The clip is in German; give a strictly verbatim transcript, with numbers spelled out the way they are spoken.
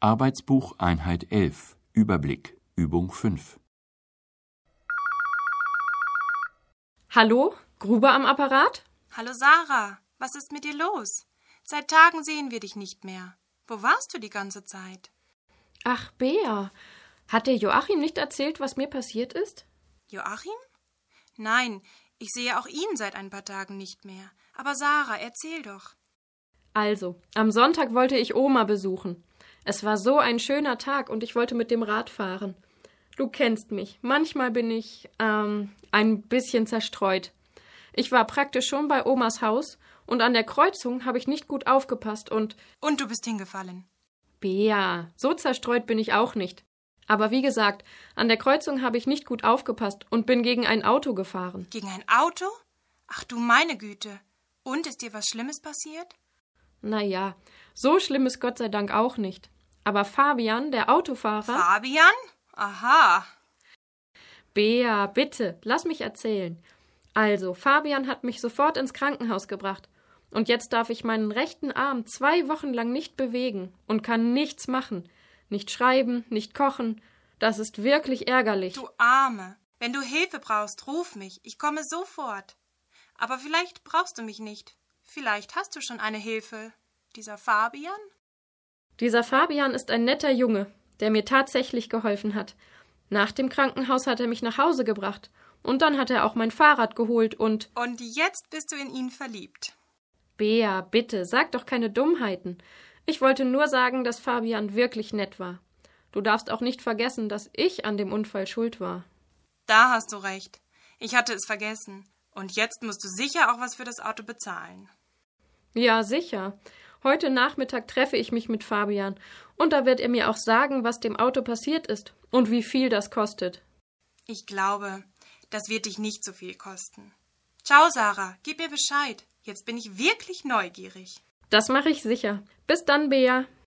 Arbeitsbuch Einheit elf. Überblick. Übung fünf. Hallo, Gruber am Apparat? Hallo Sarah, was ist mit dir los? Seit Tagen sehen wir dich nicht mehr. Wo warst du die ganze Zeit? Ach, Bea, hat der Joachim nicht erzählt, was mir passiert ist? Joachim? Nein, ich sehe auch ihn seit ein paar Tagen nicht mehr. Aber Sarah, erzähl doch. Also, am Sonntag wollte ich Oma besuchen. Es war so ein schöner Tag und ich wollte mit dem Rad fahren. Du kennst mich. Manchmal bin ich, ähm, ein bisschen zerstreut. Ich war praktisch schon bei Omas Haus und an der Kreuzung habe ich nicht gut aufgepasst und... Und du bist hingefallen. Bea, so zerstreut bin ich auch nicht. Aber wie gesagt, an der Kreuzung habe ich nicht gut aufgepasst und bin gegen ein Auto gefahren. Gegen ein Auto? Ach du meine Güte. Und ist dir was Schlimmes passiert? Na ja, so schlimm ist Gott sei Dank auch nicht. Aber Fabian, der Autofahrer... Fabian? Aha. Bea, bitte, lass mich erzählen. Also, Fabian hat mich sofort ins Krankenhaus gebracht. Und jetzt darf ich meinen rechten Arm zwei Wochen lang nicht bewegen und kann nichts machen. Nicht schreiben, nicht kochen. Das ist wirklich ärgerlich. Du Arme. Wenn du Hilfe brauchst, ruf mich. Ich komme sofort. Aber vielleicht brauchst du mich nicht. Vielleicht hast du schon eine Hilfe. Dieser Fabian? Dieser Fabian ist ein netter Junge, der mir tatsächlich geholfen hat. Nach dem Krankenhaus hat er mich nach Hause gebracht. Und dann hat er auch mein Fahrrad geholt und... Und jetzt bist du in ihn verliebt. Bea, bitte, sag doch keine Dummheiten. Ich wollte nur sagen, dass Fabian wirklich nett war. Du darfst auch nicht vergessen, dass ich an dem Unfall schuld war. Da hast du recht. Ich hatte es vergessen. Und jetzt musst du sicher auch was für das Auto bezahlen. Ja, sicher. Heute Nachmittag treffe ich mich mit Fabian. Und da wird er mir auch sagen, was dem Auto passiert ist und wie viel das kostet. Ich glaube, das wird dich nicht so viel kosten. Ciao, Sarah, gib mir Bescheid. Jetzt bin ich wirklich neugierig. Das mache ich sicher. Bis dann, Bea.